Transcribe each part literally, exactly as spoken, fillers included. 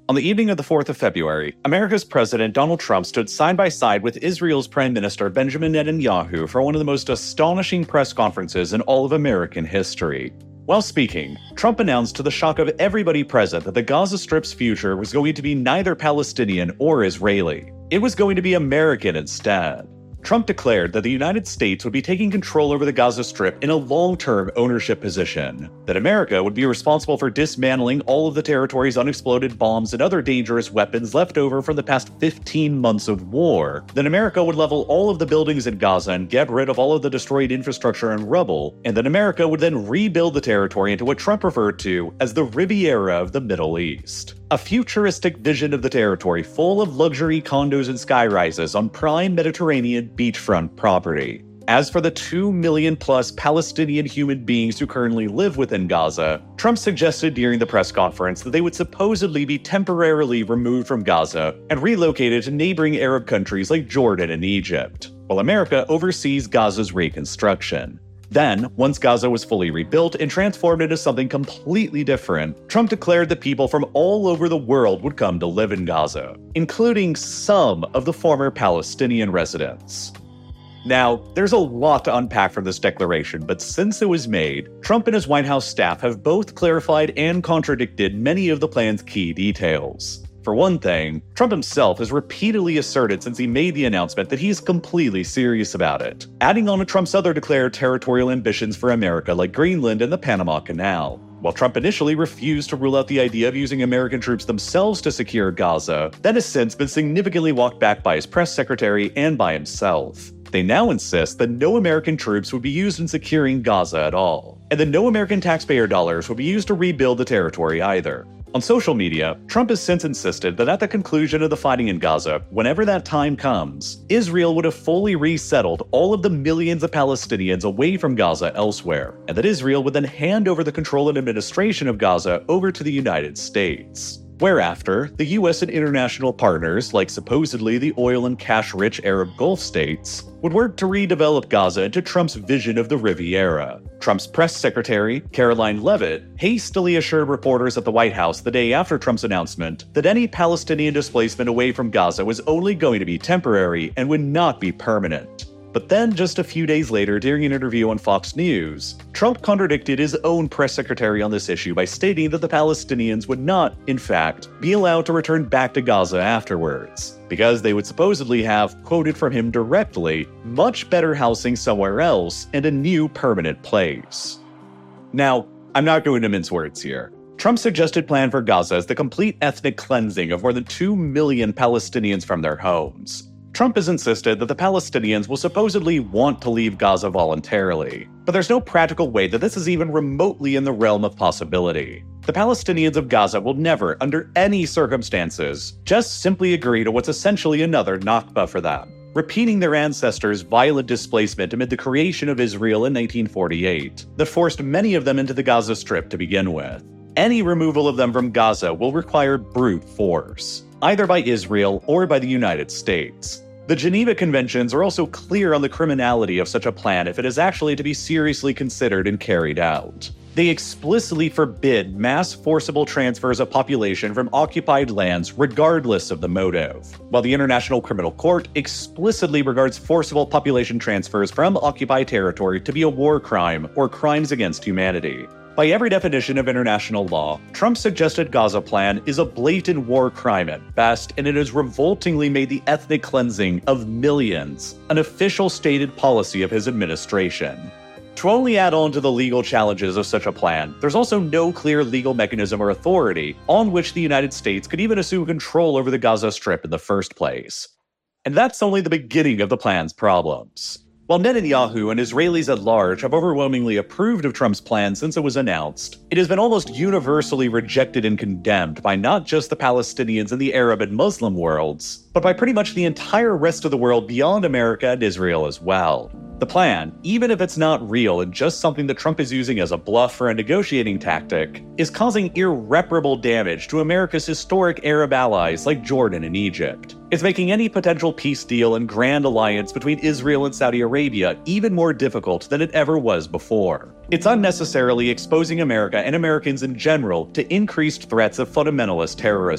On the evening of the fourth of February, America's President Donald Trump stood side by side with Israel's Prime Minister Benjamin Netanyahu for one of the most astonishing press conferences in all of American history. While speaking, Trump announced to the shock of everybody present that the Gaza Strip's future was going to be neither Palestinian or Israeli. It was going to be American instead. Trump declared that the United States would be taking control over the Gaza Strip in a long-term ownership position, that America would be responsible for dismantling all of the territory's unexploded bombs and other dangerous weapons left over from the past fifteen months of war, that America would level all of the buildings in Gaza and get rid of all of the destroyed infrastructure and rubble, and that America would then rebuild the territory into what Trump referred to as the Riviera of the Middle East. A futuristic vision of the territory full of luxury condos and skyrises on prime Mediterranean beachfront property. As for the two million plus Palestinian human beings who currently live within Gaza, Trump suggested during the press conference that they would supposedly be temporarily removed from Gaza and relocated to neighboring Arab countries like Jordan and Egypt, while America oversees Gaza's reconstruction. Then, once Gaza was fully rebuilt and transformed into something completely different, Trump declared that people from all over the world would come to live in Gaza, including some of the former Palestinian residents. Now, there's a lot to unpack from this declaration, but since it was made, Trump and his White House staff have both clarified and contradicted many of the plan's key details. For one thing, Trump himself has repeatedly asserted since he made the announcement that he is completely serious about it, adding on to Trump's other declared territorial ambitions for America like Greenland and the Panama Canal. While Trump initially refused to rule out the idea of using American troops themselves to secure Gaza, that has since been significantly walked back by his press secretary and by himself. They now insist that no American troops would be used in securing Gaza at all, and that no American taxpayer dollars would be used to rebuild the territory either. On social media, Trump has since insisted that at the conclusion of the fighting in Gaza, whenever that time comes, Israel would have fully resettled all of the millions of Palestinians away from Gaza elsewhere, and that Israel would then hand over the control and administration of Gaza over to the United States. Whereafter, the U S and international partners, like supposedly the oil and cash-rich Arab Gulf states, would work to redevelop Gaza into Trump's vision of the Riviera. Trump's press secretary, Caroline Leavitt, hastily assured reporters at the White House the day after Trump's announcement that any Palestinian displacement away from Gaza was only going to be temporary and would not be permanent. But then, just a few days later, during an interview on Fox News, Trump contradicted his own press secretary on this issue by stating that the Palestinians would not, in fact, be allowed to return back to Gaza afterwards, because they would supposedly have, quoted from him directly, much better housing somewhere else and a new permanent place. Now, I'm not going to mince words here. Trump's suggested plan for Gaza is the complete ethnic cleansing of more than two million Palestinians from their homes. Trump has insisted that the Palestinians will supposedly want to leave Gaza voluntarily, but there's no practical way that this is even remotely in the realm of possibility. The Palestinians of Gaza will never, under any circumstances, just simply agree to what's essentially another Nakba for them, repeating their ancestors' violent displacement amid the creation of Israel in nineteen forty-eight, that forced many of them into the Gaza Strip to begin with. Any removal of them from Gaza will require brute force, either by Israel or by the United States. The Geneva Conventions are also clear on the criminality of such a plan if it is actually to be seriously considered and carried out. They explicitly forbid mass forcible transfers of population from occupied lands regardless of the motive, while the International Criminal Court explicitly regards forcible population transfers from occupied territory to be a war crime or crimes against humanity. By every definition of international law, Trump's suggested Gaza plan is a blatant war crime at best, and it has revoltingly made the ethnic cleansing of millions an official stated policy of his administration. To only add on to the legal challenges of such a plan, there's also no clear legal mechanism or authority on which the United States could even assume control over the Gaza Strip in the first place. And that's only the beginning of the plan's problems. While Netanyahu and Israelis at large have overwhelmingly approved of Trump's plan since it was announced, it has been almost universally rejected and condemned by not just the Palestinians in the Arab and Muslim worlds, but by pretty much the entire rest of the world beyond America and Israel as well. The plan, even if it's not real and just something that Trump is using as a bluff or a negotiating tactic, is causing irreparable damage to America's historic Arab allies like Jordan and Egypt. It's making any potential peace deal and grand alliance between Israel and Saudi Arabia even more difficult than it ever was before. It's unnecessarily exposing America and Americans in general to increased threats of fundamentalist terrorism.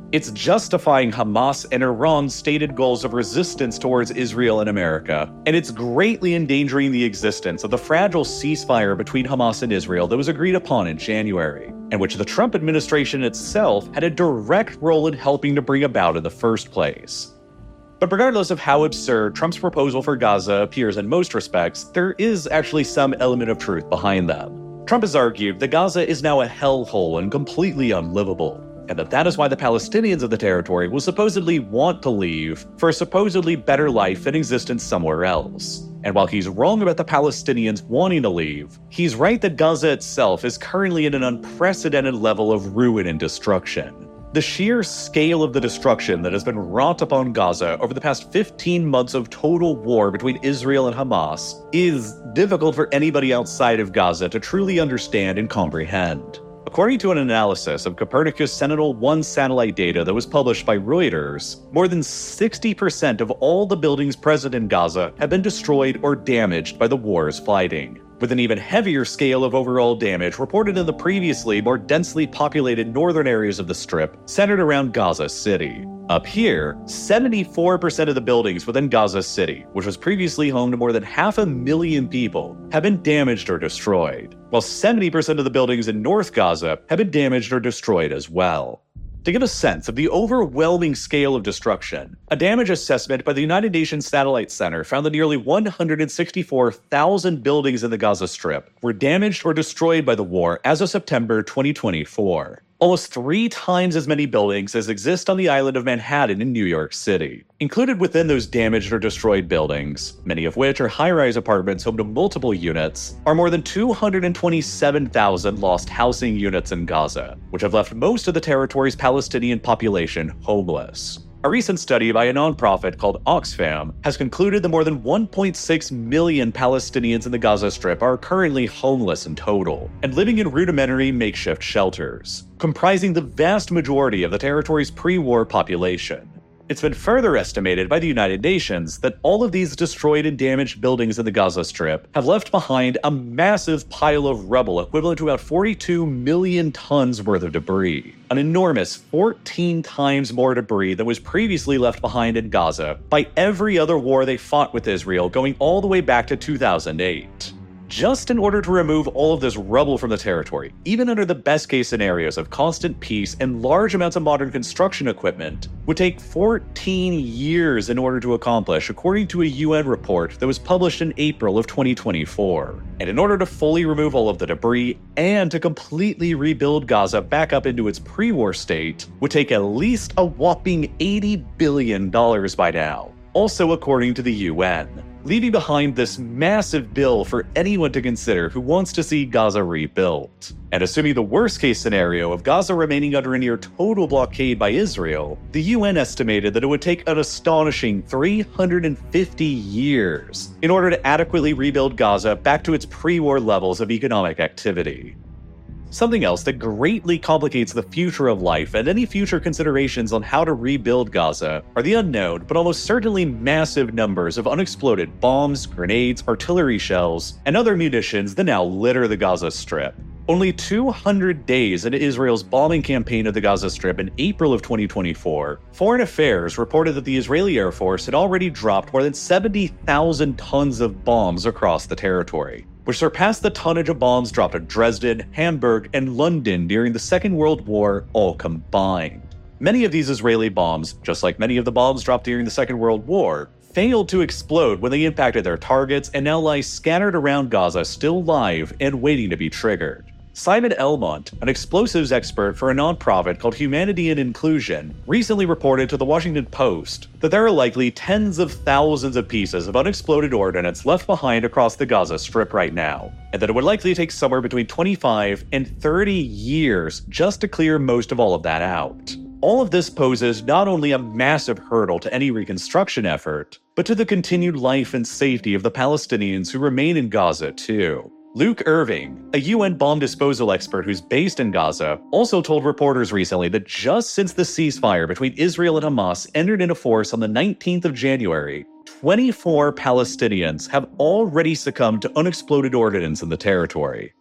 It's justifying Hamas and Iran's stated goals of resistance towards Israel and America, and it's greatly endangering the existence of the fragile ceasefire between Hamas and Israel that was agreed upon in January, and which the Trump administration itself had a direct role in helping to bring about in the first place. But regardless of how absurd Trump's proposal for Gaza appears in most respects, there is actually some element of truth behind them. Trump has argued that Gaza is now a hellhole and completely unlivable, and that that is why the Palestinians of the territory will supposedly want to leave for a supposedly better life and existence somewhere else. And while he's wrong about the Palestinians wanting to leave, he's right that Gaza itself is currently at an unprecedented level of ruin and destruction. The sheer scale of the destruction that has been wrought upon Gaza over the past fifteen months of total war between Israel and Hamas is difficult for anybody outside of Gaza to truly understand and comprehend. According to an analysis of Copernicus Sentinel one satellite data that was published by Reuters, more than sixty percent of all the buildings present in Gaza have been destroyed or damaged by the war's fighting, with an even heavier scale of overall damage reported in the previously more densely populated northern areas of the Strip centered around Gaza City. Up here, seventy-four percent of the buildings within Gaza City, which was previously home to more than half a million people, have been damaged or destroyed, while seventy percent of the buildings in North Gaza have been damaged or destroyed as well. To get a sense of the overwhelming scale of destruction, a damage assessment by the United Nations Satellite Center found that nearly one hundred sixty-four thousand buildings in the Gaza Strip were damaged or destroyed by the war as of September twenty twenty-four. Almost three times as many buildings as exist on the island of Manhattan in New York City. Included within those damaged or destroyed buildings, many of which are high-rise apartments home to multiple units, are more than two hundred twenty-seven thousand lost housing units in Gaza, which have left most of the territory's Palestinian population homeless. A recent study by a nonprofit called Oxfam has concluded that more than one point six million Palestinians in the Gaza Strip are currently homeless in total, and living in rudimentary makeshift shelters, comprising the vast majority of the territory's pre-war population. It's been further estimated by the United Nations that all of these destroyed and damaged buildings in the Gaza Strip have left behind a massive pile of rubble equivalent to about forty-two million tons worth of debris, an enormous fourteen times more debris than was previously left behind in Gaza by every other war they fought with Israel going all the way back to two thousand eight. Just in order to remove all of this rubble from the territory, even under the best-case scenarios of constant peace and large amounts of modern construction equipment, would take fourteen years in order to accomplish, according to a U N report that was published in April of twenty twenty-four. And in order to fully remove all of the debris and to completely rebuild Gaza back up into its pre-war state, would take at least a whopping eighty billion dollars by now, also according to the U N. Leaving behind this massive bill for anyone to consider who wants to see Gaza rebuilt. And assuming the worst-case scenario of Gaza remaining under a near total blockade by Israel, the U N estimated that it would take an astonishing three hundred fifty years in order to adequately rebuild Gaza back to its pre-war levels of economic activity. Something else that greatly complicates the future of life and any future considerations on how to rebuild Gaza are the unknown but almost certainly massive numbers of unexploded bombs, grenades, artillery shells, and other munitions that now litter the Gaza Strip. Only two hundred days into Israel's bombing campaign of the Gaza Strip in April of twenty twenty-four, Foreign Affairs reported that the Israeli Air Force had already dropped more than seventy thousand tons of bombs across the territory, which surpassed the tonnage of bombs dropped at Dresden, Hamburg, and London during the Second World War all combined. Many of these Israeli bombs, just like many of the bombs dropped during the Second World War, failed to explode when they impacted their targets and now lie scattered around Gaza still live and waiting to be triggered. Simon Elmont, an explosives expert for a nonprofit called Humanity and Inclusion, recently reported to the Washington Post that there are likely tens of thousands of pieces of unexploded ordnance left behind across the Gaza Strip right now, and that it would likely take somewhere between twenty-five and thirty years just to clear most of all of that out. All of this poses not only a massive hurdle to any reconstruction effort, but to the continued life and safety of the Palestinians who remain in Gaza too. Luke Irving, a U N bomb disposal expert who's based in Gaza, also told reporters recently that just since the ceasefire between Israel and Hamas entered into force on the nineteenth of January, twenty-four Palestinians have already succumbed to unexploded ordnance in the territory.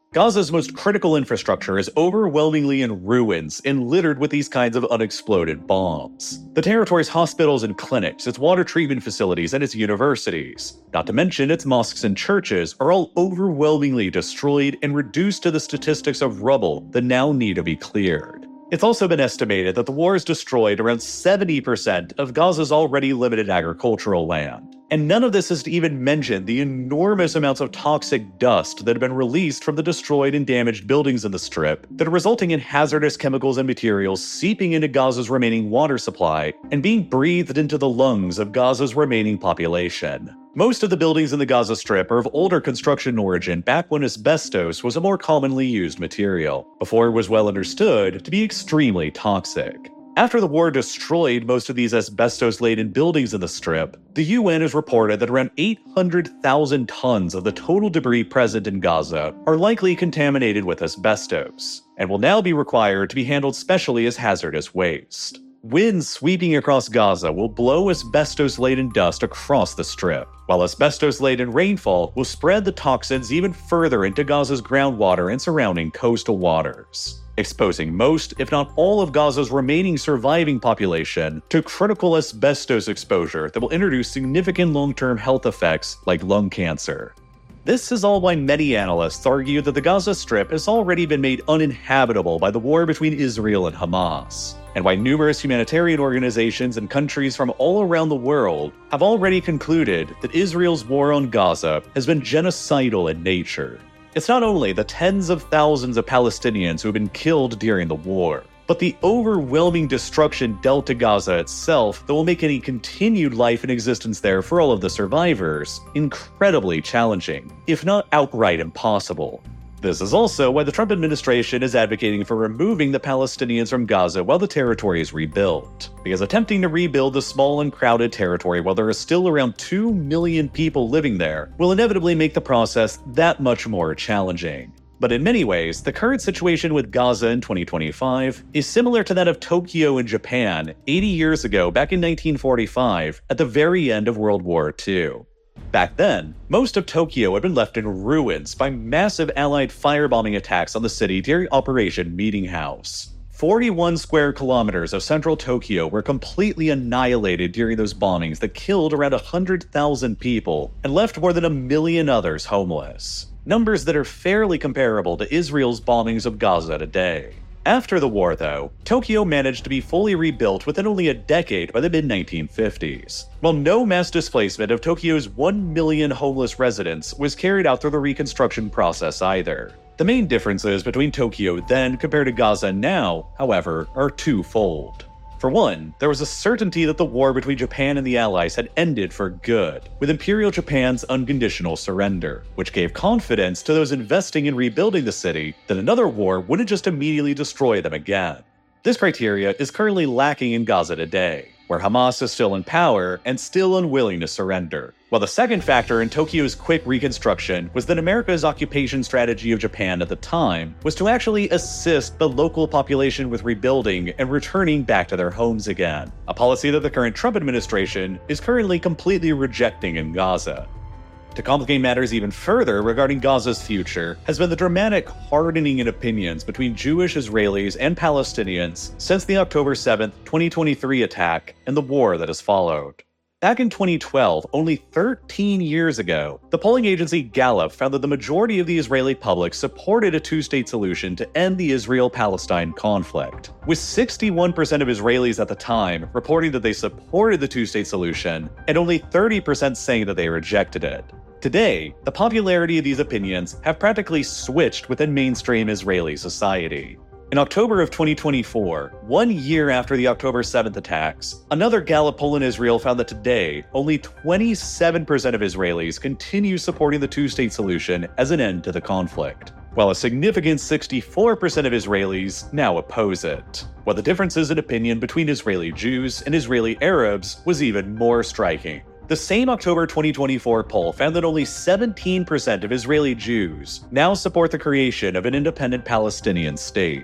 Gaza's most critical infrastructure is overwhelmingly in ruins and littered with these kinds of unexploded bombs. The territory's hospitals and clinics, its water treatment facilities, and its universities, not to mention its mosques and churches, are all overwhelmingly destroyed and reduced to the statistics of rubble that now need to be cleared. It's also been estimated that the war has destroyed around seventy percent of Gaza's already limited agricultural land. And none of this is to even mention the enormous amounts of toxic dust that have been released from the destroyed and damaged buildings in the Strip that are resulting in hazardous chemicals and materials seeping into Gaza's remaining water supply and being breathed into the lungs of Gaza's remaining population. Most of the buildings in the Gaza Strip are of older construction origin back when asbestos was a more commonly used material, before it was well understood to be extremely toxic. After the war destroyed most of these asbestos-laden buildings in the Strip, the U N has reported that around eight hundred thousand tons of the total debris present in Gaza are likely contaminated with asbestos, and will now be required to be handled specially as hazardous waste. Winds sweeping across Gaza will blow asbestos-laden dust across the Strip, while asbestos-laden rainfall will spread the toxins even further into Gaza's groundwater and surrounding coastal waters, exposing most, if not all, of Gaza's remaining surviving population to critical asbestos exposure that will introduce significant long-term health effects like lung cancer. This is all why many analysts argue that the Gaza Strip has already been made uninhabitable by the war between Israel and Hamas, and why numerous humanitarian organizations and countries from all around the world have already concluded that Israel's war on Gaza has been genocidal in nature. It's not only the tens of thousands of Palestinians who have been killed during the war, but the overwhelming destruction dealt to Gaza itself that will make any continued life and existence there for all of the survivors incredibly challenging, if not outright impossible. This is also why the Trump administration is advocating for removing the Palestinians from Gaza while the territory is rebuilt, because attempting to rebuild the small and crowded territory while there are still around two million people living there will inevitably make the process that much more challenging. But in many ways, the current situation with Gaza in twenty twenty-five is similar to that of Tokyo in Japan eighty years ago back in nineteen forty-five at the very end of World War Two. Back then, most of Tokyo had been left in ruins by massive Allied firebombing attacks on the city during Operation Meeting House. forty-one square kilometers of central Tokyo were completely annihilated during those bombings that killed around one hundred thousand people and left more than a million others homeless. Numbers that are fairly comparable to Israel's bombings of Gaza today. After the war, though, Tokyo managed to be fully rebuilt within only a decade by the mid nineteen fifties, while no mass displacement of Tokyo's one million homeless residents was carried out through the reconstruction process either. The main differences between Tokyo then compared to Gaza now, however, are twofold. For one, there was a certainty that the war between Japan and the Allies had ended for good, with Imperial Japan's unconditional surrender, which gave confidence to those investing in rebuilding the city that another war wouldn't just immediately destroy them again. This criteria is currently lacking in Gaza today, where Hamas is still in power and still unwilling to surrender. While the second factor in Tokyo's quick reconstruction was that America's occupation strategy of Japan at the time was to actually assist the local population with rebuilding and returning back to their homes again, a policy that the current Trump administration is currently completely rejecting in Gaza. To complicate matters even further regarding Gaza's future has been the dramatic hardening in opinions between Jewish Israelis and Palestinians since the October seventh, twenty twenty-three attack and the war that has followed. Back in twenty twelve, only thirteen years ago, the polling agency Gallup found that the majority of the Israeli public supported a two-state solution to end the Israel-Palestine conflict, with sixty-one percent of Israelis at the time reporting that they supported the two-state solution, and only thirty percent saying that they rejected it. Today, the popularity of these opinions have practically switched within mainstream Israeli society. In October of twenty twenty-four, one year after the October seventh attacks, another Gallup poll in Israel found that today, only twenty-seven percent of Israelis continue supporting the two-state solution as an end to the conflict, while a significant sixty-four percent of Israelis now oppose it. While the differences in opinion between Israeli Jews and Israeli Arabs was even more striking. The same October twenty twenty-four poll found that only seventeen percent of Israeli Jews now support the creation of an independent Palestinian state,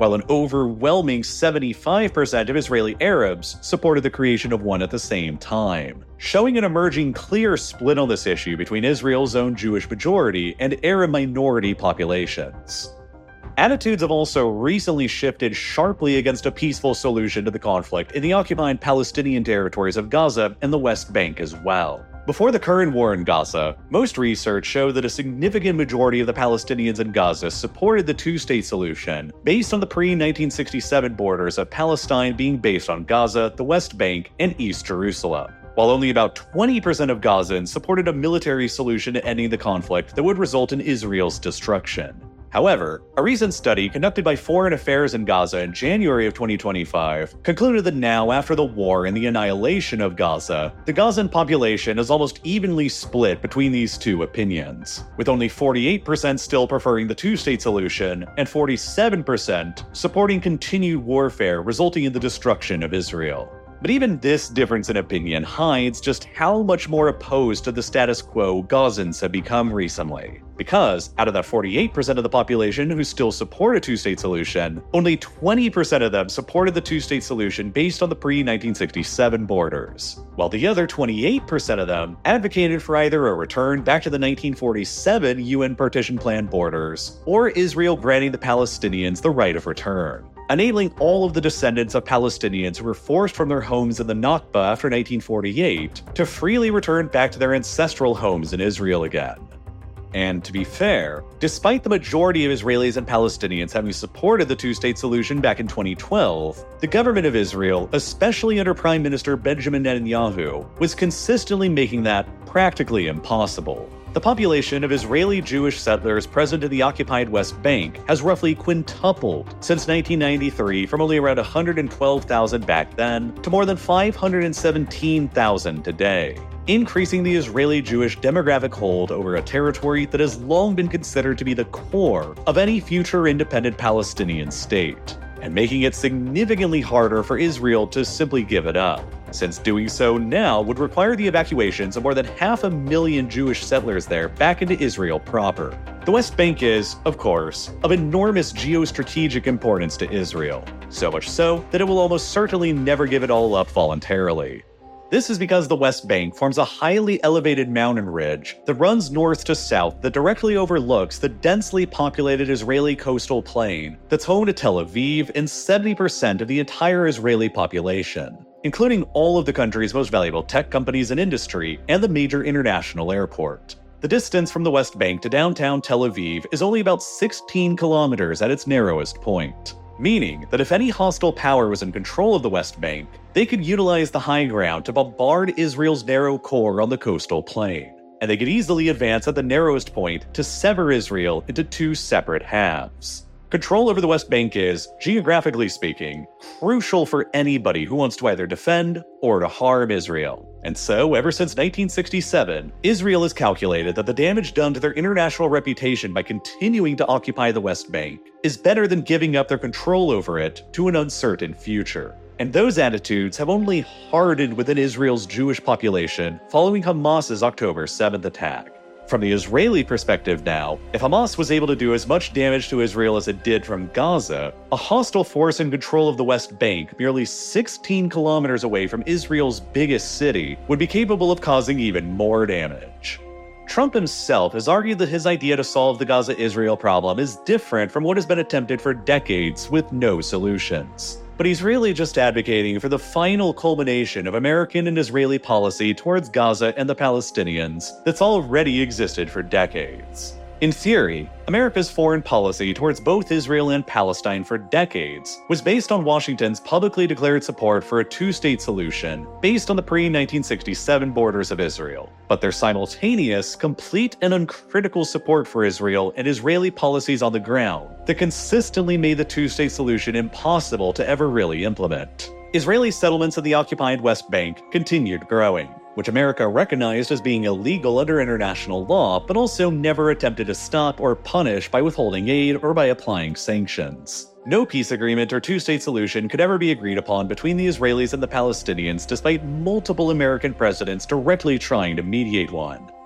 while an overwhelming seventy-five percent of Israeli Arabs supported the creation of one at the same time, showing an emerging clear split on this issue between Israel's own Jewish majority and Arab minority populations. Attitudes have also recently shifted sharply against a peaceful solution to the conflict in the occupied Palestinian territories of Gaza and the West Bank as well. Before the current war in Gaza, most research showed that a significant majority of the Palestinians in Gaza supported the two-state solution based on the pre nineteen sixty-seven borders of Palestine being based on Gaza, the West Bank, and East Jerusalem, while only about twenty percent of Gazans supported a military solution to ending the conflict that would result in Israel's destruction. However, a recent study conducted by Foreign Affairs in Gaza in January of twenty twenty-five concluded that now, after the war and the annihilation of Gaza, the Gazan population is almost evenly split between these two opinions, with only forty-eight percent still preferring the two-state solution and forty-seven percent supporting continued warfare resulting in the destruction of Israel. But even this difference in opinion hides just how much more opposed to the status quo Gazans have become recently. Because, out of that forty-eight percent of the population who still support a two-state solution, only twenty percent of them supported the two-state solution based on the pre nineteen sixty-seven borders, while the other twenty-eight percent of them advocated for either a return back to the nineteen forty-seven U N partition plan borders, or Israel granting the Palestinians the right of return, enabling all of the descendants of Palestinians who were forced from their homes in the Nakba after nineteen forty-eight to freely return back to their ancestral homes in Israel again. And to be fair, despite the majority of Israelis and Palestinians having supported the two-state solution back in twenty twelve, the government of Israel, especially under Prime Minister Benjamin Netanyahu, was consistently making that practically impossible. The population of Israeli Jewish settlers present in the occupied West Bank has roughly quintupled since nineteen ninety-three, from only around one hundred twelve thousand back then to more than five hundred seventeen thousand today, increasing the Israeli Jewish demographic hold over a territory that has long been considered to be the core of any future independent Palestinian state, and making it significantly harder for Israel to simply give it up, since doing so now would require the evacuations of more than half a million Jewish settlers there back into Israel proper. The West Bank is, of course, of enormous geostrategic importance to Israel, so much so that it will almost certainly never give it all up voluntarily. This is because the West Bank forms a highly elevated mountain ridge that runs north to south that directly overlooks the densely populated Israeli coastal plain that's home to Tel Aviv and seventy percent of the entire Israeli population, including all of the country's most valuable tech companies and industry and the major international airport. The distance from the West Bank to downtown Tel Aviv is only about sixteen kilometers at its narrowest point, meaning that if any hostile power was in control of the West Bank, they could utilize the high ground to bombard Israel's narrow core on the coastal plain, and they could easily advance at the narrowest point to sever Israel into two separate halves. Control over the West Bank is, geographically speaking, crucial for anybody who wants to either defend or to harm Israel. And so, ever since nineteen sixty-seven, Israel has calculated that the damage done to their international reputation by continuing to occupy the West Bank is better than giving up their control over it to an uncertain future. And those attitudes have only hardened within Israel's Jewish population following Hamas's October seventh attack. From the Israeli perspective now, if Hamas was able to do as much damage to Israel as it did from Gaza, a hostile force in control of the West Bank, merely sixteen kilometers away from Israel's biggest city, would be capable of causing even more damage. Trump himself has argued that his idea to solve the Gaza-Israel problem is different from what has been attempted for decades with no solutions. But he's really just advocating for the final culmination of American and Israeli policy towards Gaza and the Palestinians that's already existed for decades. In theory, America's foreign policy towards both Israel and Palestine for decades was based on Washington's publicly declared support for a two-state solution based on the pre nineteen sixty-seven borders of Israel, but their simultaneous, complete, and uncritical support for Israel and Israeli policies on the ground that consistently made the two-state solution impossible to ever really implement. Israeli settlements in the occupied West Bank continued growing, which America recognized as being illegal under international law, but also never attempted to stop or punish by withholding aid or by applying sanctions. No peace agreement or two-state solution could ever be agreed upon between the Israelis and the Palestinians, despite multiple American presidents directly trying to mediate one.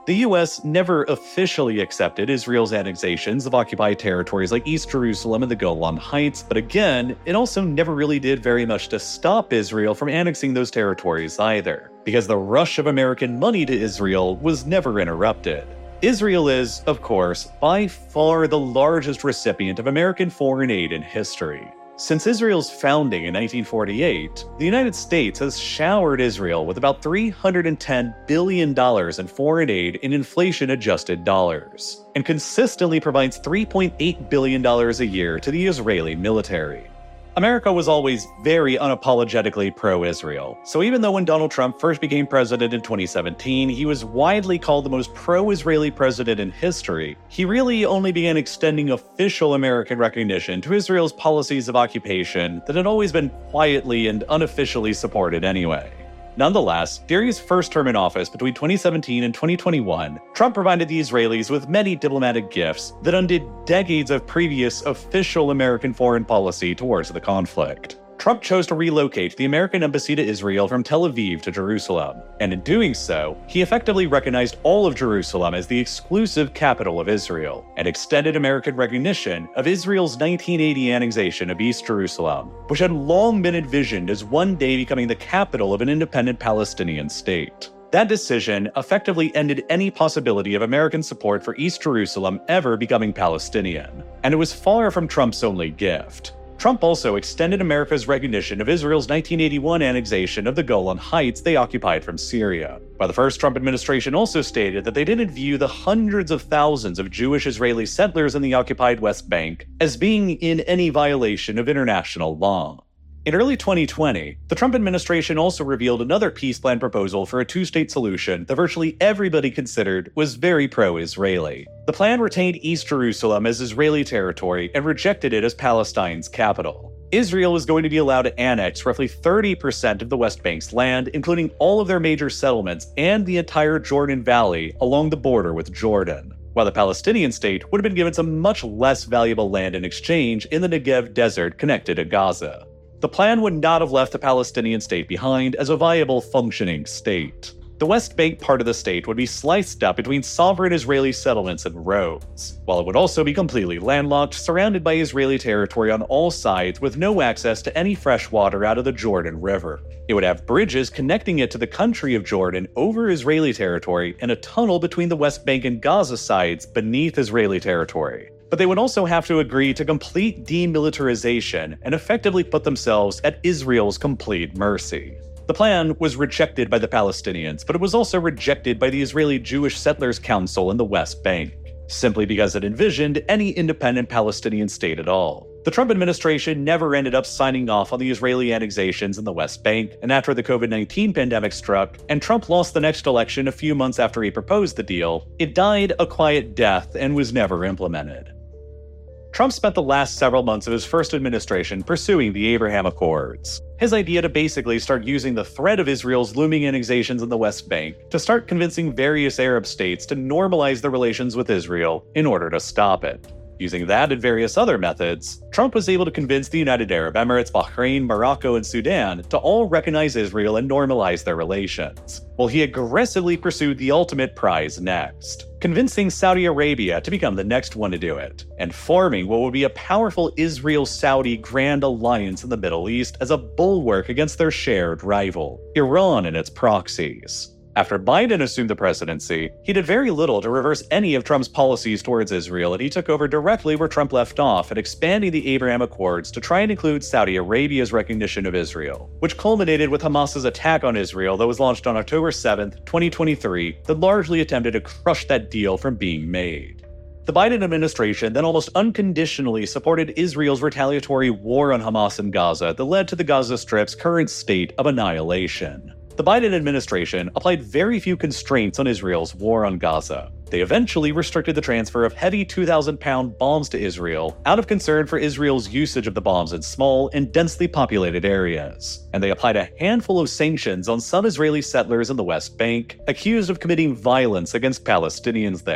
The U S never officially accepted Israel's annexations of occupied territories like East Jerusalem and the Golan Heights, but again, it also never really did very much to stop Israel from annexing those territories either, because the rush of American money to Israel was never interrupted. Israel is, of course, by far the largest recipient of American foreign aid in history. Since Israel's founding in nineteen forty-eight, the United States has showered Israel with about three hundred ten billion dollars in foreign aid in inflation-adjusted dollars, and consistently provides three point eight billion dollars a year to the Israeli military. America was always very unapologetically pro-Israel, so even though when Donald Trump first became president in twenty seventeen, he was widely called the most pro-Israeli president in history, he really only began extending official American recognition to Israel's policies of occupation that had always been quietly and unofficially supported anyway. Nonetheless, during his first term in office between twenty seventeen and twenty twenty-one, Trump provided the Israelis with many diplomatic gifts that undid decades of previous official American foreign policy towards the conflict. Trump chose to relocate the American embassy to Israel from Tel Aviv to Jerusalem, and in doing so, he effectively recognized all of Jerusalem as the exclusive capital of Israel, and extended American recognition of Israel's nineteen eighty annexation of East Jerusalem, which had long been envisioned as one day becoming the capital of an independent Palestinian state. That decision effectively ended any possibility of American support for East Jerusalem ever becoming Palestinian, and it was far from Trump's only gift. Trump also extended America's recognition of Israel's nineteen eighty-one annexation of the Golan Heights they occupied from Syria, while the first Trump administration also stated that they didn't view the hundreds of thousands of Jewish Israeli settlers in the occupied West Bank as being in any violation of international law. In early twenty twenty, the Trump administration also revealed another peace plan proposal for a two-state solution that virtually everybody considered was very pro-Israeli. The plan retained East Jerusalem as Israeli territory and rejected it as Palestine's capital. Israel was going to be allowed to annex roughly thirty percent of the West Bank's land, including all of their major settlements and the entire Jordan Valley along the border with Jordan, while the Palestinian state would have been given some much less valuable land in exchange in the Negev desert connected to Gaza. The plan would not have left the Palestinian state behind as a viable, functioning state. The West Bank part of the state would be sliced up between sovereign Israeli settlements and roads, while it would also be completely landlocked, surrounded by Israeli territory on all sides with no access to any fresh water out of the Jordan River. It would have bridges connecting it to the country of Jordan over Israeli territory and a tunnel between the West Bank and Gaza sides beneath Israeli territory. But they would also have to agree to complete demilitarization and effectively put themselves at Israel's complete mercy. The plan was rejected by the Palestinians, but it was also rejected by the Israeli Jewish Settlers Council in the West Bank, simply because it envisioned any independent Palestinian state at all. The Trump administration never ended up signing off on the Israeli annexations in the West Bank, and after the covid nineteen pandemic struck, and Trump lost the next election a few months after he proposed the deal, it died a quiet death and was never implemented. Trump spent the last several months of his first administration pursuing the Abraham Accords. His idea to basically start using the threat of Israel's looming annexations in the West Bank to start convincing various Arab states to normalize their relations with Israel in order to stop it. Using that and various other methods, Trump was able to convince the United Arab Emirates, Bahrain, Morocco, and Sudan to all recognize Israel and normalize their relations, while he aggressively pursued the ultimate prize next, convincing Saudi Arabia to become the next one to do it, and forming what would be a powerful Israel-Saudi grand alliance in the Middle East as a bulwark against their shared rival, Iran and its proxies. After Biden assumed the presidency, he did very little to reverse any of Trump's policies towards Israel, and he took over directly where Trump left off at expanding the Abraham Accords to try and include Saudi Arabia's recognition of Israel, which culminated with Hamas's attack on Israel that was launched on October seventh, twenty twenty-three, that largely attempted to crush that deal from being made. The Biden administration then almost unconditionally supported Israel's retaliatory war on Hamas in Gaza that led to the Gaza Strip's current state of annihilation. The Biden administration applied very few constraints on Israel's war on Gaza. They eventually restricted the transfer of heavy two thousand pound bombs to Israel out of concern for Israel's usage of the bombs in small and densely populated areas. And they applied a handful of sanctions on some Israeli settlers in the West Bank, accused of committing violence against Palestinians there.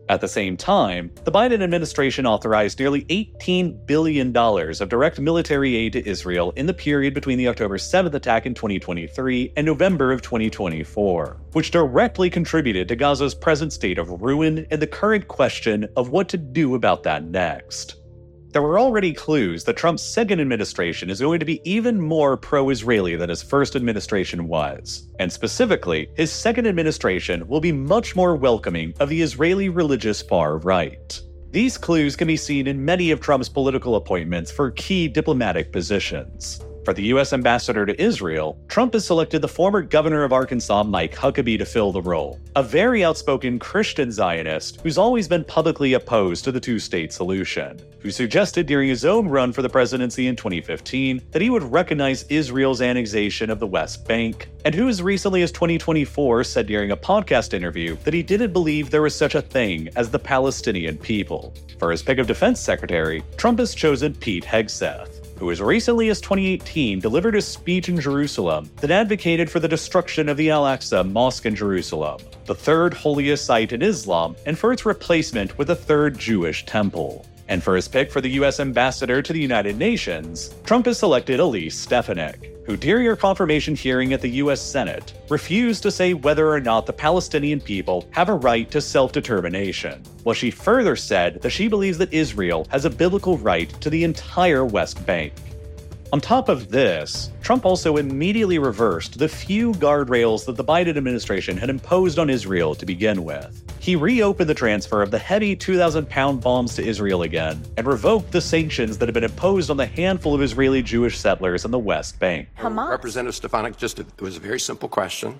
At the same time, the Biden administration authorized nearly eighteen billion dollars of direct military aid to Israel in the period between the October seventh attack in twenty twenty-three and November of twenty twenty-four, which directly contributed to Gaza's present state of ruin and the current question of what to do about that next. There were already clues that Trump's second administration is going to be even more pro-Israeli than his first administration was. And specifically, his second administration will be much more welcoming of the Israeli religious far right. These clues can be seen in many of Trump's political appointments for key diplomatic positions. For the U S ambassador to Israel, Trump has selected the former governor of Arkansas, Mike Huckabee, to fill the role, a very outspoken Christian Zionist who's always been publicly opposed to the two-state solution, who suggested during his own run for the presidency in twenty fifteen that he would recognize Israel's annexation of the West Bank, and who as recently as twenty twenty-four said during a podcast interview that he didn't believe there was such a thing as the Palestinian people. For his pick of defense secretary, Trump has chosen Pete Hegseth, who as recently as twenty eighteen delivered a speech in Jerusalem that advocated for the destruction of the Al-Aqsa Mosque in Jerusalem, the third holiest site in Islam, and for its replacement with a third Jewish temple. And for his pick for the U S ambassador to the United Nations, Trump has selected Elise Stefanik, who during her confirmation hearing at the U S Senate refused to say whether or not the Palestinian people have a right to self-determination, while she further said that she believes that Israel has a biblical right to the entire West Bank. On top of this, Trump also immediately reversed the few guardrails that the Biden administration had imposed on Israel to begin with. He reopened the transfer of the heavy two thousand pound bombs to Israel again, and revoked the sanctions that had been imposed on the handful of Israeli Jewish settlers in the West Bank. Hamas. Representative Stefanik, just a, it was a very simple question.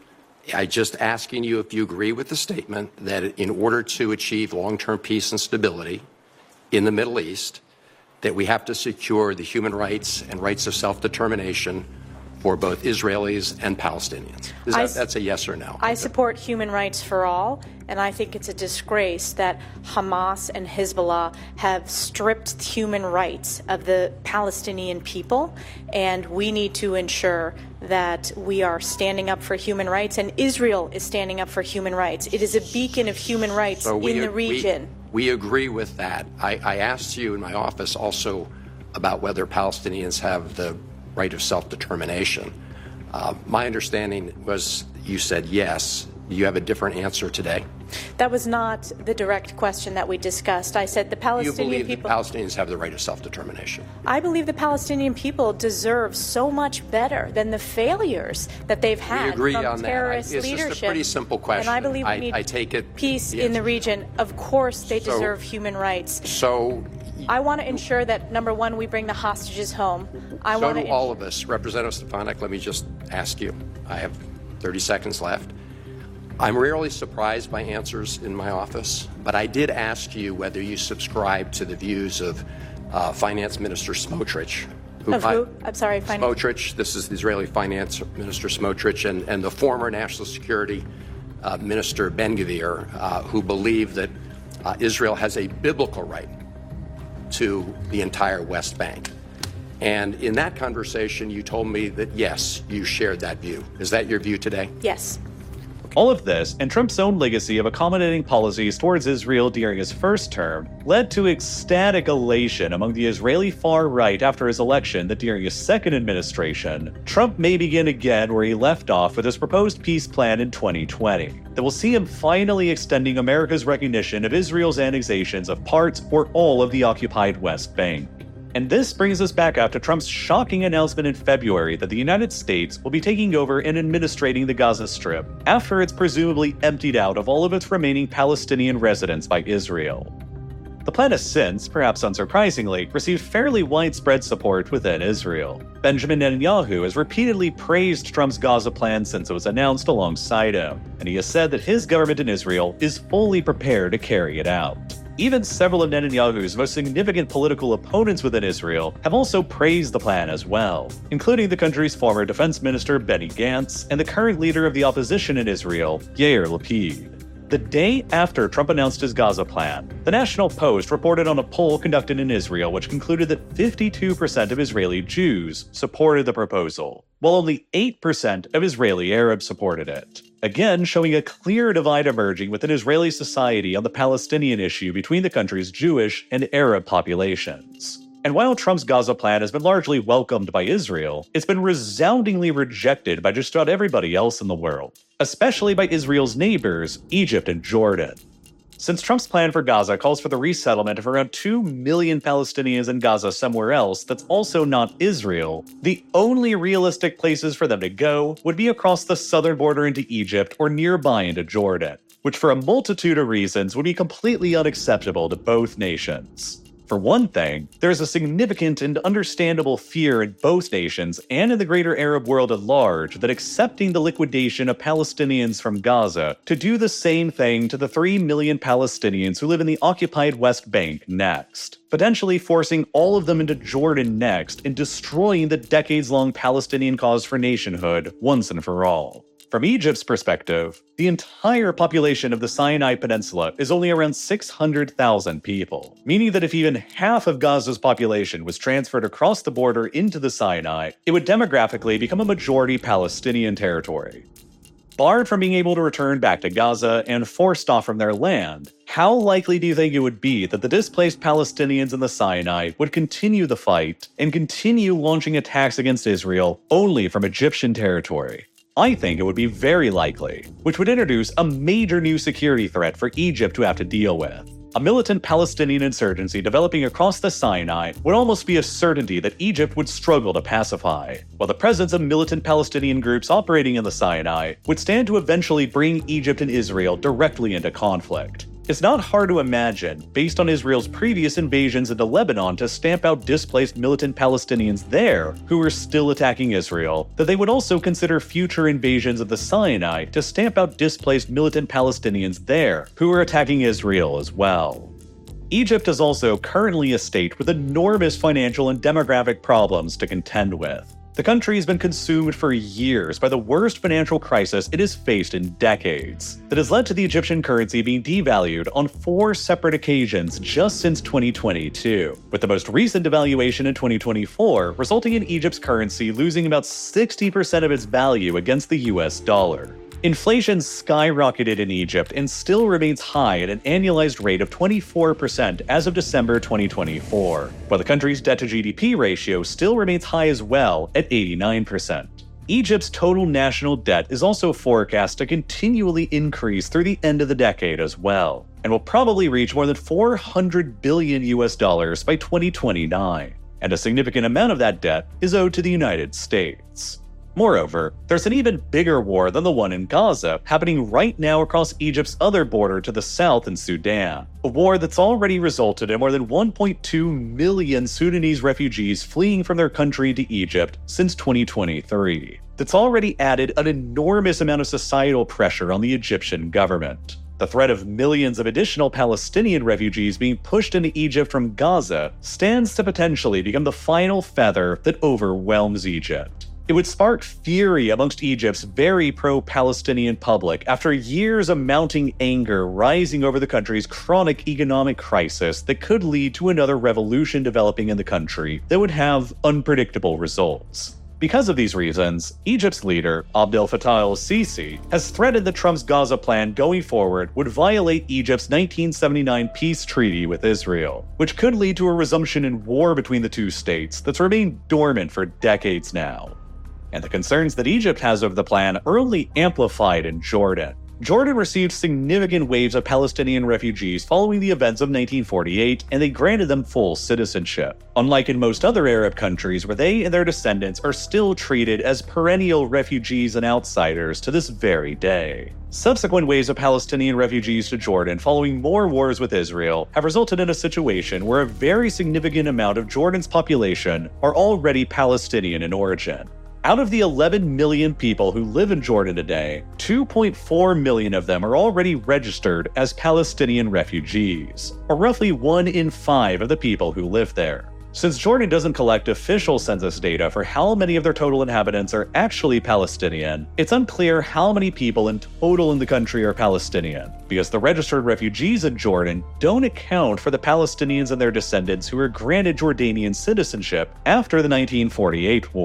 I just asking you if you agree with the statement that in order to achieve long-term peace and stability in the Middle East, that we have to secure the human rights and rights of self-determination for both Israelis and Palestinians. Is that, that's a yes or no? I support human rights for all, and I think it's a disgrace that Hamas and Hezbollah have stripped human rights of the Palestinian people, and we need to ensure that we are standing up for human rights, and Israel is standing up for human rights. It is a beacon of human rights so we, in the region. We, we agree with that. I, I asked you in my office also about whether Palestinians have the right of self-determination. Uh, my understanding was you said yes. Do you have a different answer today? That was not the direct question that we discussed. I said the Palestinian you believe people... the Palestinians have the right of self-determination? I believe the Palestinian people deserve so much better than the failures that they've had we agree from on terrorist that. I, it's leadership. Just a pretty simple question. And I believe we I, need I take it, peace yes. in the region. Of course they so, deserve human rights. So... I want to ensure that, number one, we bring the hostages home. I so want do to all of us. Representative Stefanik, let me just ask you. I have thirty seconds left. I'm rarely surprised by answers in my office, but I did ask you whether you subscribe to the views of uh, Finance Minister Smotrich. Who of who? I, I'm sorry, Finance. Smotrich. This is the Israeli Finance Minister Smotrich, and, and the former National Security uh, Minister Ben-Gvir, uh, who believe that uh, Israel has a biblical right to the entire West Bank. And in that conversation, you told me that, yes, you shared that view. Is that your view today? Yes. All of this, and Trump's own legacy of accommodating policies towards Israel during his first term, led to ecstatic elation among the Israeli far right after his election that during his second administration, Trump may begin again where he left off with his proposed peace plan in twenty twenty, that will see him finally extending America's recognition of Israel's annexations of parts or all of the occupied West Bank. And this brings us back up to Trump's shocking announcement in February that the United States will be taking over and administrating the Gaza Strip after it's presumably emptied out of all of its remaining Palestinian residents by Israel. The plan has since, perhaps unsurprisingly, received fairly widespread support within Israel. Benjamin Netanyahu has repeatedly praised Trump's Gaza plan since it was announced alongside him, and he has said that his government in Israel is fully prepared to carry it out. Even several of Netanyahu's most significant political opponents within Israel have also praised the plan as well, including the country's former defense minister Benny Gantz and the current leader of the opposition in Israel, Yair Lapid. The day after Trump announced his Gaza plan, the National Post reported on a poll conducted in Israel which concluded that fifty-two percent of Israeli Jews supported the proposal, while only eight percent of Israeli Arabs supported it. again showing a clear divide emerging within Israeli society on the Palestinian issue between the country's Jewish and Arab populations. And while Trump's Gaza plan has been largely welcomed by Israel, it's been resoundingly rejected by just about everybody else in the world, especially by Israel's neighbors, Egypt and Jordan. Since Trump's plan for Gaza calls for the resettlement of around two million Palestinians in Gaza somewhere else that's also not Israel, the only realistic places for them to go would be across the southern border into Egypt or nearby into Jordan, which for a multitude of reasons would be completely unacceptable to both nations. For one thing, there is a significant and understandable fear in both nations and in the greater Arab world at large that accepting the liquidation of Palestinians from Gaza to do the same thing to the three million Palestinians who live in the occupied West Bank next, potentially forcing all of them into Jordan next and destroying the decades-long Palestinian cause for nationhood once and for all. From Egypt's perspective, the entire population of the Sinai Peninsula is only around six hundred thousand people, meaning that if even half of Gaza's population was transferred across the border into the Sinai, it would demographically become a majority Palestinian territory. Barred from being able to return back to Gaza and forced off from their land, how likely do you think it would be that the displaced Palestinians in the Sinai would continue the fight and continue launching attacks against Israel only from Egyptian territory? I think it would be very likely, which would introduce a major new security threat for Egypt to have to deal with. A militant Palestinian insurgency developing across the Sinai would almost be a certainty that Egypt would struggle to pacify, while the presence of militant Palestinian groups operating in the Sinai would stand to eventually bring Egypt and Israel directly into conflict. It's not hard to imagine, based on Israel's previous invasions into Lebanon to stamp out displaced militant Palestinians there who were still attacking Israel, that they would also consider future invasions of the Sinai to stamp out displaced militant Palestinians there who were attacking Israel as well. Egypt is also currently a state with enormous financial and demographic problems to contend with. The country has been consumed for years by the worst financial crisis it has faced in decades, that has led to the Egyptian currency being devalued on four separate occasions just since twenty twenty-two, with the most recent devaluation in twenty twenty-four resulting in Egypt's currency losing about sixty percent of its value against the U S dollar. Inflation skyrocketed in Egypt and still remains high at an annualized rate of twenty-four percent as of December twenty twenty-four, while the country's debt to G D P ratio still remains high as well at eighty-nine percent. Egypt's total national debt is also forecast to continually increase through the end of the decade as well, and will probably reach more than four hundred billion U S dollars by twenty twenty-nine, and a significant amount of that debt is owed to the United States. Moreover, there's an even bigger war than the one in Gaza happening right now across Egypt's other border to the south in Sudan, a war that's already resulted in more than one point two million Sudanese refugees fleeing from their country to Egypt since twenty twenty-three. That's already added an enormous amount of societal pressure on the Egyptian government. The threat of millions of additional Palestinian refugees being pushed into Egypt from Gaza stands to potentially become the final feather that overwhelms Egypt. It would spark fury amongst Egypt's very pro-Palestinian public after years of mounting anger rising over the country's chronic economic crisis that could lead to another revolution developing in the country that would have unpredictable results. Because of these reasons, Egypt's leader, Abdel Fattah el-Sisi, has threatened that Trump's Gaza plan going forward would violate Egypt's nineteen seventy-nine peace treaty with Israel, which could lead to a resumption in war between the two states that's remained dormant for decades now. And the concerns that Egypt has over the plan are only amplified in Jordan. Jordan received significant waves of Palestinian refugees following the events of nineteen forty-eight, and they granted them full citizenship, unlike in most other Arab countries where they and their descendants are still treated as perennial refugees and outsiders to this very day. Subsequent waves of Palestinian refugees to Jordan following more wars with Israel have resulted in a situation where a very significant amount of Jordan's population are already Palestinian in origin. Out of the eleven million people who live in Jordan today, two point four million of them are already registered as Palestinian refugees, or roughly one in five of the people who live there. Since Jordan doesn't collect official census data for how many of their total inhabitants are actually Palestinian, it's unclear how many people in total in the country are Palestinian, because the registered refugees in Jordan don't account for the Palestinians and their descendants who were granted Jordanian citizenship after the nineteen forty-eight war.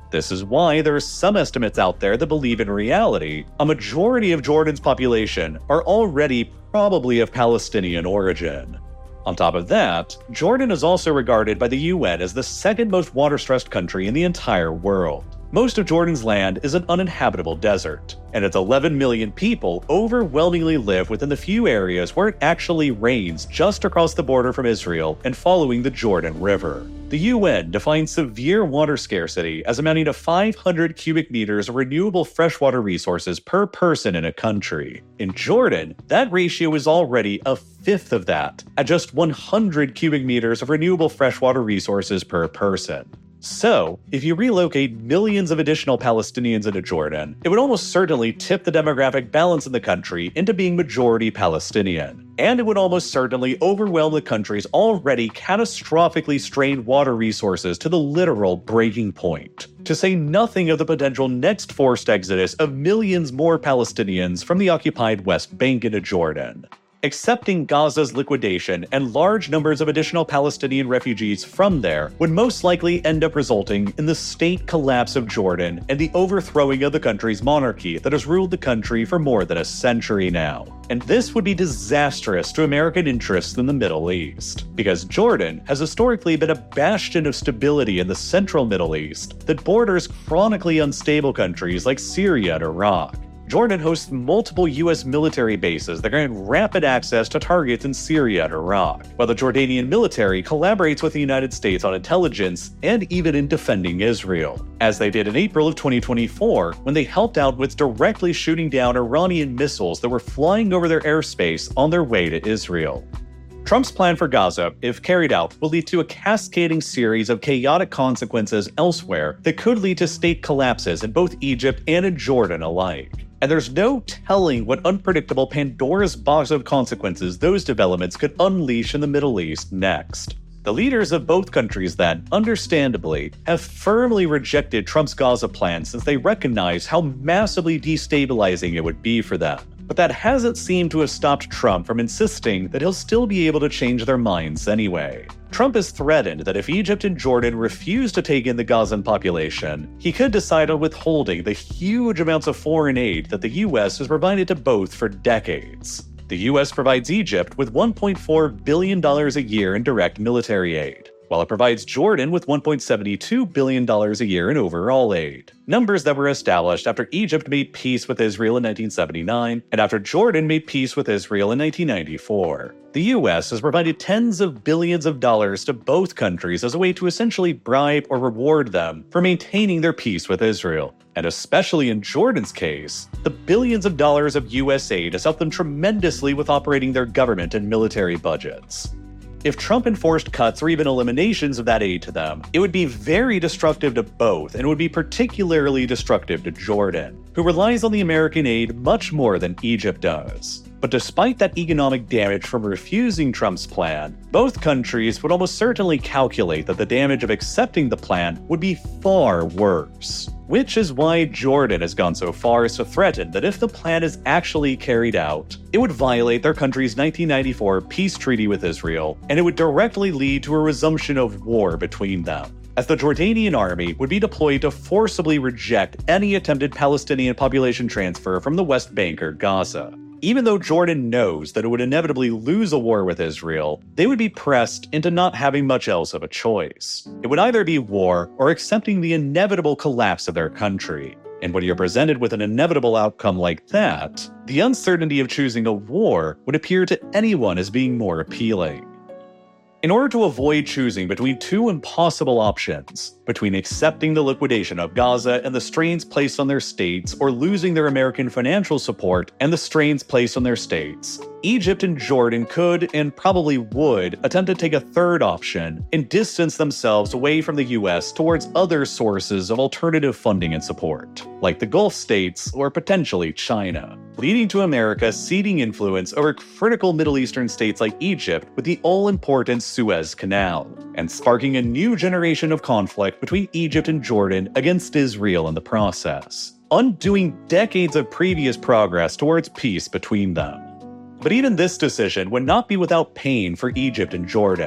This is why there are some estimates out there that believe in reality, a majority of Jordan's population are already probably of Palestinian origin. On top of that, Jordan is also regarded by the U N as the second most water-stressed country in the entire world. Most of Jordan's land is an uninhabitable desert, and its eleven million people overwhelmingly live within the few areas where it actually rains just across the border from Israel and following the Jordan River. The U N defines severe water scarcity as amounting to five hundred cubic meters of renewable freshwater resources per person in a country. In Jordan, that ratio is already a fifth of that, at just one hundred cubic meters of renewable freshwater resources per person. So, if you relocate millions of additional Palestinians into Jordan, it would almost certainly tip the demographic balance in the country into being majority Palestinian. And it would almost certainly overwhelm the country's already catastrophically strained water resources to the literal breaking point. To say nothing of the potential next forced exodus of millions more Palestinians from the occupied West Bank into Jordan. Accepting Gaza's liquidation and large numbers of additional Palestinian refugees from there would most likely end up resulting in the state collapse of Jordan and the overthrowing of the country's monarchy that has ruled the country for more than a century now. And this would be disastrous to American interests in the Middle East, because Jordan has historically been a bastion of stability in the central Middle East that borders chronically unstable countries like Syria and Iraq. Jordan hosts multiple U S military bases that grant rapid access to targets in Syria and Iraq, while the Jordanian military collaborates with the United States on intelligence and even in defending Israel, as they did in April of twenty twenty-four when they helped out with directly shooting down Iranian missiles that were flying over their airspace on their way to Israel. Trump's plan for Gaza, if carried out, will lead to a cascading series of chaotic consequences elsewhere that could lead to state collapses in both Egypt and in Jordan alike. And there's no telling what unpredictable Pandora's box of consequences those developments could unleash in the Middle East next. The leaders of both countries then, understandably, have firmly rejected Trump's Gaza plan since they recognize how massively destabilizing it would be for them. But that hasn't seemed to have stopped Trump from insisting that he'll still be able to change their minds anyway. Trump has threatened that if Egypt and Jordan refuse to take in the Gazan population, he could decide on withholding the huge amounts of foreign aid that the U S has provided to both for decades. The U S provides Egypt with one point four billion dollars a year in direct military aid, while it provides Jordan with one point seven two billion dollars a year in overall aid. Numbers that were established after Egypt made peace with Israel in nineteen seventy-nine and after Jordan made peace with Israel in nineteen ninety-four. The U S has provided tens of billions of dollars to both countries as a way to essentially bribe or reward them for maintaining their peace with Israel. And especially in Jordan's case, the billions of dollars of U S aid has helped them tremendously with operating their government and military budgets. If Trump enforced cuts or even eliminations of that aid to them, it would be very destructive to both, and would be particularly destructive to Jordan, who relies on the American aid much more than Egypt does. But despite that economic damage from refusing Trump's plan, both countries would almost certainly calculate that the damage of accepting the plan would be far worse. Which is why Jordan has gone so far as to threaten that if the plan is actually carried out, it would violate their country's nineteen ninety-four peace treaty with Israel, and it would directly lead to a resumption of war between them, as the Jordanian army would be deployed to forcibly reject any attempted Palestinian population transfer from the West Bank or Gaza. Even though Jordan knows that it would inevitably lose a war with Israel, they would be pressed into not having much else of a choice. It would either be war or accepting the inevitable collapse of their country. And when you're presented with an inevitable outcome like that, the uncertainty of choosing a war would appear to anyone as being more appealing. In order to avoid choosing between two impossible options, between accepting the liquidation of Gaza and the strains placed on their states, or losing their American financial support and the strains placed on their states, Egypt and Jordan could, and probably would, attempt to take a third option and distance themselves away from the U S towards other sources of alternative funding and support, like the Gulf states or potentially China, leading to America ceding influence over critical Middle Eastern states like Egypt with the all-important Suez Canal, and sparking a new generation of conflict between Egypt and Jordan against Israel in the process, undoing decades of previous progress towards peace between them. But even this decision would not be without pain for Egypt and Jordan.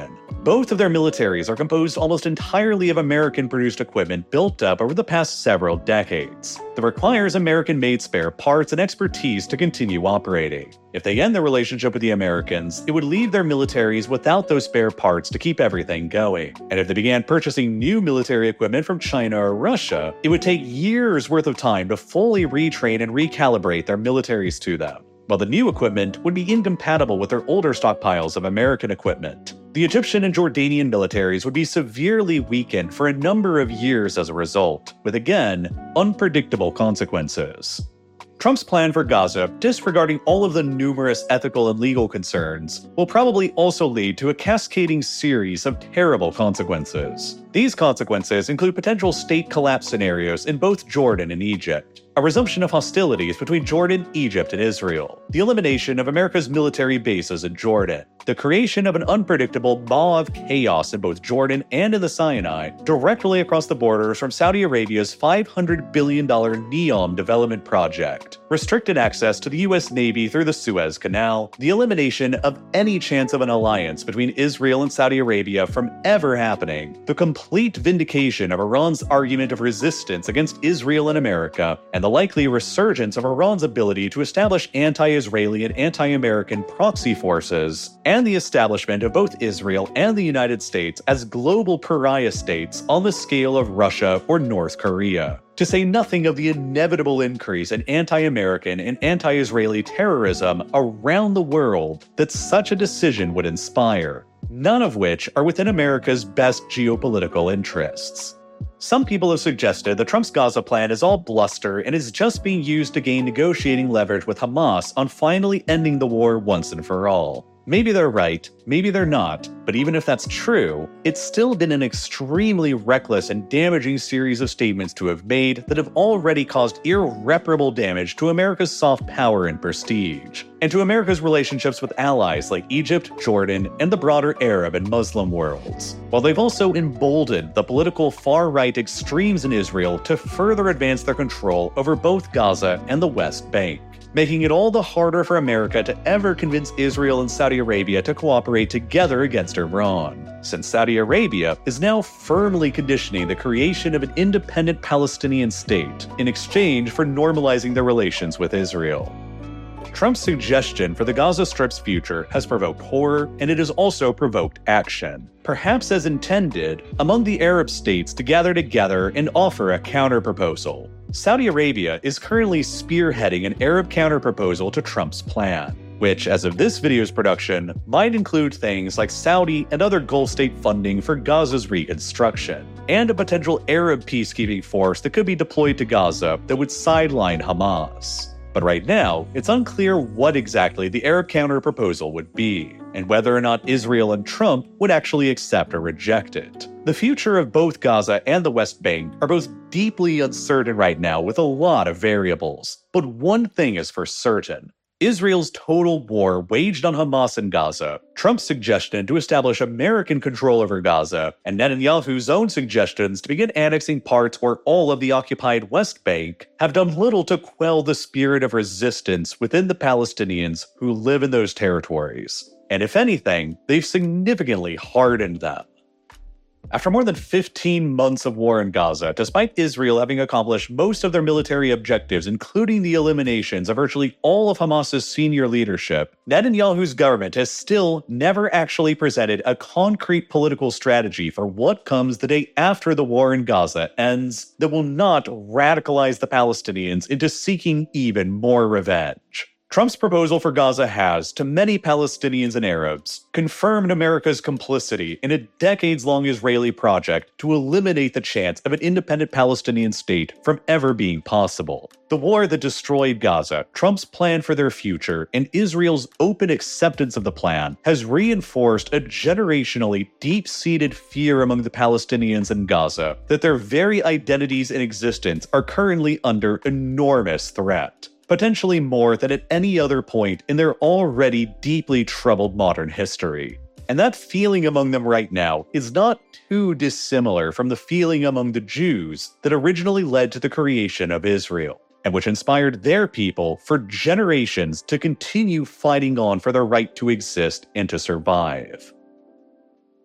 Both of their militaries are composed almost entirely of American-produced equipment built up over the past several decades that requires American-made spare parts and expertise to continue operating. If they end their relationship with the Americans, it would leave their militaries without those spare parts to keep everything going. And if they began purchasing new military equipment from China or Russia, it would take years worth of time to fully retrain and recalibrate their militaries to them, while the new equipment would be incompatible with their older stockpiles of American equipment. The Egyptian and Jordanian militaries would be severely weakened for a number of years as a result, with again, unpredictable consequences. Trump's plan for Gaza, disregarding all of the numerous ethical and legal concerns, will probably also lead to a cascading series of terrible consequences. These consequences include potential state collapse scenarios in both Jordan and Egypt, a resumption of hostilities between Jordan, Egypt, and Israel, the elimination of America's military bases in Jordan, the creation of an unpredictable maw of chaos in both Jordan and in the Sinai, directly across the borders from Saudi Arabia's five hundred billion dollars NEOM development project, restricted access to the U S Navy through the Suez Canal, the elimination of any chance of an alliance between Israel and Saudi Arabia from ever happening, the complete vindication of Iran's argument of resistance against Israel and America, and the likely resurgence of Iran's ability to establish anti-Israeli and anti-American proxy forces, and the establishment of both Israel and the United States as global pariah states on the scale of Russia or North Korea. To say nothing of the inevitable increase in anti-American and anti-Israeli terrorism around the world that such a decision would inspire, none of which are within America's best geopolitical interests. Some people have suggested that Trump's Gaza plan is all bluster and is just being used to gain negotiating leverage with Hamas on finally ending the war once and for all. Maybe they're right, maybe they're not, but even if that's true, it's still been an extremely reckless and damaging series of statements to have made that have already caused irreparable damage to America's soft power and prestige, and to America's relationships with allies like Egypt, Jordan, and the broader Arab and Muslim worlds, while they've also emboldened the political far-right extremes in Israel to further advance their control over both Gaza and the West Bank, making it all the harder for America to ever convince Israel and Saudi Arabia to cooperate together against Iran, since Saudi Arabia is now firmly conditioning the creation of an independent Palestinian state in exchange for normalizing their relations with Israel. Trump's suggestion for the Gaza Strip's future has provoked horror, and it has also provoked action, perhaps as intended, among the Arab states to gather together and offer a counterproposal. Saudi Arabia is currently spearheading an Arab counterproposal to Trump's plan, which, as of this video's production, might include things like Saudi and other Gulf state funding for Gaza's reconstruction, and a potential Arab peacekeeping force that could be deployed to Gaza that would sideline Hamas. But right now, it's unclear what exactly the Arab counterproposal would be, and whether or not Israel and Trump would actually accept or reject it. The future of both Gaza and the West Bank are both deeply uncertain right now with a lot of variables. But one thing is for certain. Israel's total war waged on Hamas in Gaza, Trump's suggestion to establish American control over Gaza, and Netanyahu's own suggestions to begin annexing parts or all of the occupied West Bank have done little to quell the spirit of resistance within the Palestinians who live in those territories. And if anything, they've significantly hardened them. After more than fifteen months of war in Gaza, despite Israel having accomplished most of their military objectives, including the eliminations of virtually all of Hamas's senior leadership, Netanyahu's government has still never actually presented a concrete political strategy for what comes the day after the war in Gaza ends that will not radicalize the Palestinians into seeking even more revenge. Trump's proposal for Gaza has, to many Palestinians and Arabs, confirmed America's complicity in a decades-long Israeli project to eliminate the chance of an independent Palestinian state from ever being possible. The war that destroyed Gaza, Trump's plan for their future, and Israel's open acceptance of the plan has reinforced a generationally deep-seated fear among the Palestinians in Gaza that their very identities and existence are currently under enormous threat, potentially more than at any other point in their already deeply troubled modern history. And that feeling among them right now is not too dissimilar from the feeling among the Jews that originally led to the creation of Israel, and which inspired their people for generations to continue fighting on for their right to exist and to survive.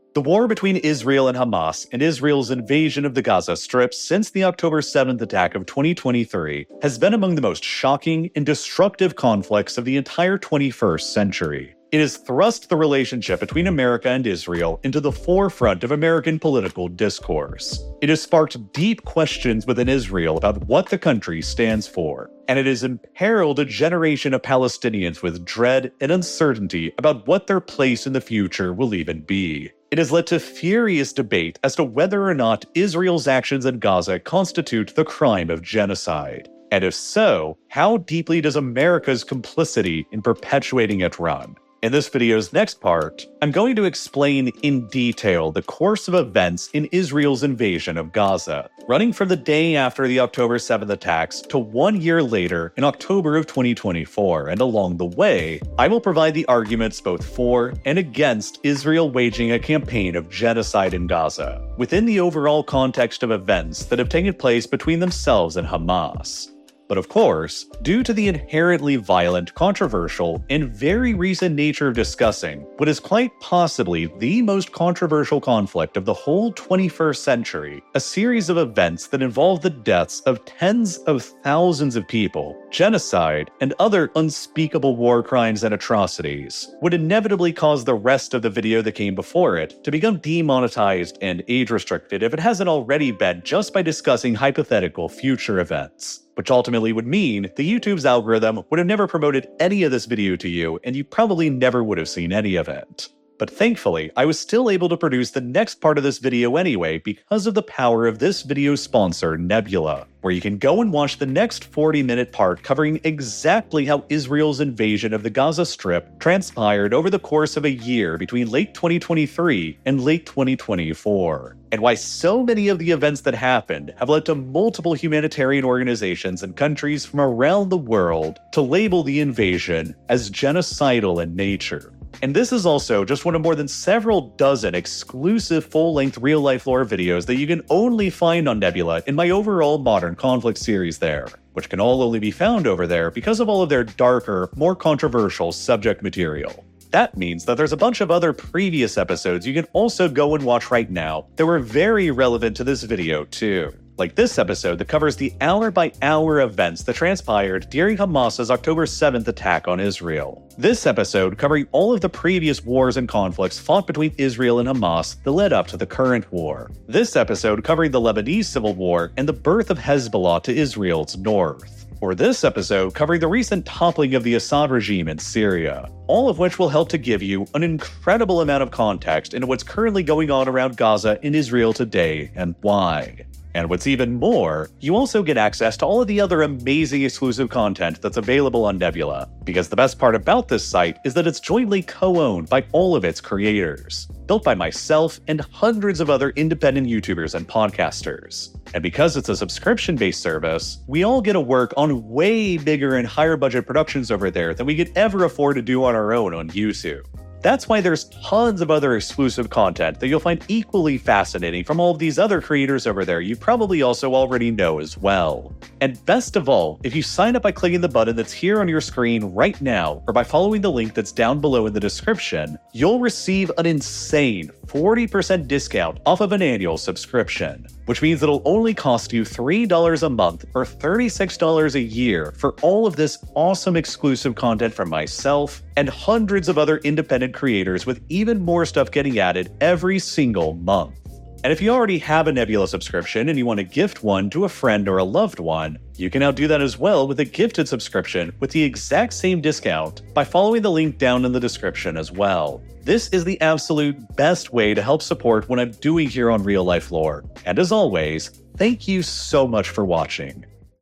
The war between Israel and Hamas and Israel's invasion of the Gaza Strip since the October seventh attack of twenty twenty-three has been among the most shocking and destructive conflicts of the entire twenty-first century. It has thrust the relationship between America and Israel into the forefront of American political discourse. It has sparked deep questions within Israel about what the country stands for, and it has imperiled a generation of Palestinians with dread and uncertainty about what their place in the future will even be. It has led to furious debate as to whether or not Israel's actions in Gaza constitute the crime of genocide. And if so, how deeply does America's complicity in perpetuating it run? In this video's next part, I'm going to explain in detail the course of events in Israel's invasion of Gaza, running from the day after the October seventh attacks to one year later in October of twenty twenty-four, and along the way, I will provide the arguments both for and against Israel waging a campaign of genocide in Gaza, within the overall context of events that have taken place between themselves and Hamas. But of course, due to the inherently violent, controversial, and very recent nature of discussing what is quite possibly the most controversial conflict of the whole twenty-first century, a series of events that involve the deaths of tens of thousands of people, genocide, and other unspeakable war crimes and atrocities, would inevitably cause the rest of the video that came before it to become demonetized and age-restricted if it hasn't already been just by discussing hypothetical future events. Which ultimately would mean that YouTube's algorithm would have never promoted any of this video to you, and you probably never would have seen any of it. But thankfully, I was still able to produce the next part of this video anyway because of the power of this video's sponsor, Nebula, where you can go and watch the next forty minute part covering exactly how Israel's invasion of the Gaza Strip transpired over the course of a year between late twenty twenty-three and late twenty twenty-four, and why so many of the events that happened have led to multiple humanitarian organizations and countries from around the world to label the invasion as genocidal in nature. And this is also just one of more than several dozen exclusive full-length real-life lore videos that you can only find on Nebula in my overall Modern Conflict series there, which can all only be found over there because of all of their darker, more controversial subject material. That means that there's a bunch of other previous episodes you can also go and watch right now that were very relevant to this video too. Like this episode that covers the hour-by-hour events that transpired during Hamas's October seventh attack on Israel. This episode covering all of the previous wars and conflicts fought between Israel and Hamas that led up to the current war. This episode covering the Lebanese civil war and the birth of Hezbollah to Israel's north. Or this episode covering the recent toppling of the Assad regime in Syria. All of which will help to give you an incredible amount of context into what's currently going on around Gaza in Israel today and why. And what's even more, you also get access to all of the other amazing exclusive content that's available on Nebula, because the best part about this site is that it's jointly co-owned by all of its creators, built by myself and hundreds of other independent YouTubers and podcasters. And because it's a subscription-based service, we all get to work on way bigger and higher budget productions over there than we could ever afford to do on our own on YouTube. That's why there's tons of other exclusive content that you'll find equally fascinating from all of these other creators over there you probably also already know as well. And best of all, if you sign up by clicking the button that's here on your screen right now, or by following the link that's down below in the description, you'll receive an insane forty percent discount off of an annual subscription, which means it'll only cost you three dollars a month or thirty-six dollars a year for all of this awesome exclusive content from myself and hundreds of other independent creators, with even more stuff getting added every single month. And if you already have a Nebula subscription and you want to gift one to a friend or a loved one, you can now do that as well with a gifted subscription with the exact same discount by following the link down in the description as well. This is the absolute best way to help support what I'm doing here on Real Life Lore. And as always, thank you so much for watching.